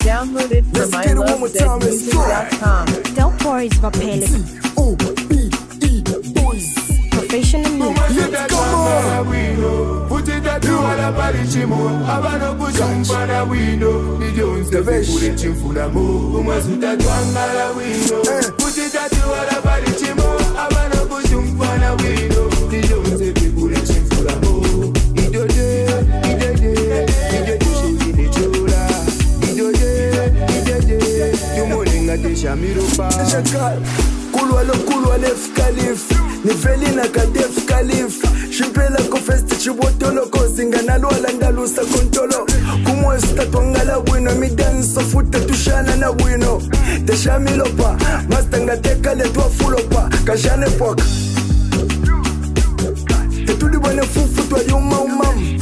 Download it from ilovezmusic.com. Don't worry, Vapele. Professional music. Come on. Put it at you all about the chimo. Abano pushing for the window. The Jones the fish put it in full of move. Masuta twanga window. Put it at you all about the chimo. Abano pushing for the window. The Jones the fish put it in full of move. Idoje. You morning at the Shamiropa. Kulwa lef kalif Nivelina kadef kalif Shimpela kofesti chibotolo Kozinga nalwala ndalusa kontolo Kumwesta twangala wino Midanso futa tushana na wino Teshamilopa Mastanga teka letwa fulopa Kajane poka Tetuli wane fufu twa yuma umam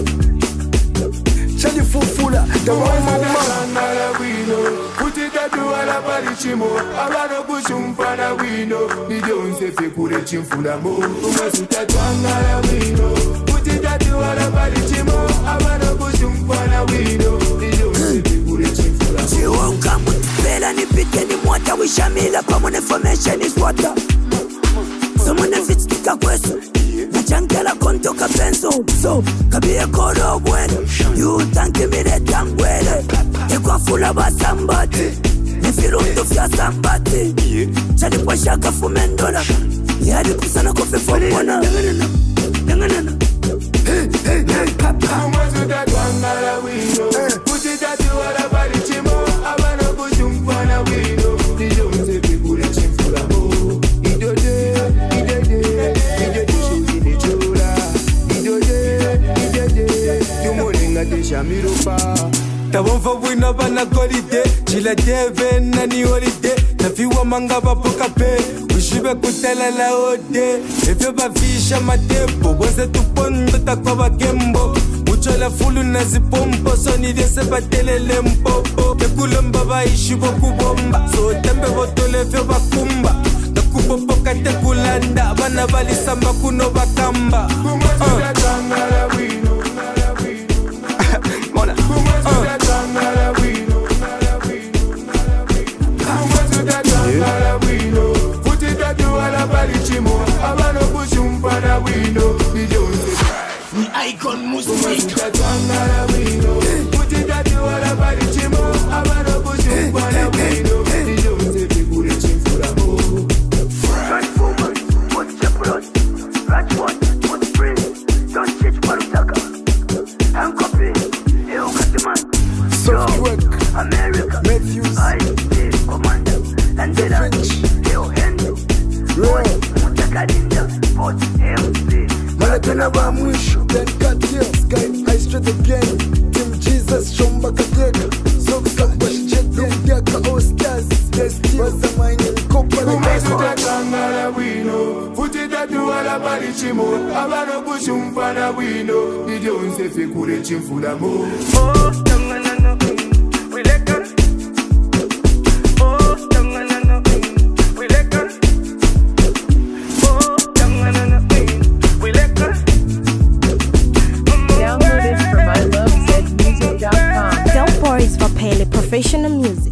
Chali fufula Tawa umam Put it at you all about the chimo. Abano pushing for the window. The Jones the fish put it in full of move. Masuta twanga window. Put it at you all about the chimo. Abano pushing for the window. The Jones the fish put it in full of move. Chiwonga mutipela nipite ni mwata. Wishamila pamone information is water. Someone fits tika kwesu Nachankela konto kapenso So, kabie koro bueno You tanki mire tangwele Ekwa fula ba sambati Nifiru mtufya sambati Chalipo shaka fumendola Yadi kusana kofe fomona Yanganana Masuta twanga window. Put it at you all about the chimo. Abano pushing for the window. The Jones the fish put it in full of move. Tawonfa wina bana golide Chila deve nani holiday Tafiwa manga bapoka pe Ushibe kutela la ode Efe bafisha matempo Wase tupondo takwa bakembo Uchola fulu na zipompo Soni dese batele lempopo Tekulomba ba ishibo kubomba So tembe botole fe bakumba Takupopoka tekulanda Bana bali samba kuno bakamba Masuta twanga window. Put it at you all about the chimo. Abano pushing for the window. The Jones the Icon music Put it at you all about the chimo. Abano pushing for the window. The Jones the fish put it in full of move. Transformers, what's the blood? Ratchford, what's spring? Don't change Marutaka Hankopi, Eukatiman America, Matthews I.T. Commander And then Leo Hendo Boy, Mutakarinda Port MC Malakana ba mwisho Then cut here Sky high straight again Team Jesus Shomba kateka Soksa washi jet Yaka all stars Desti Waza mine Kopa na Masuta twanga window. Put it at you all about the chimo. Abano pushing for the window. The Jones the fish put it in full of move. Download it from ilovezmusic.com. Don't worry, Vapele. Professional music.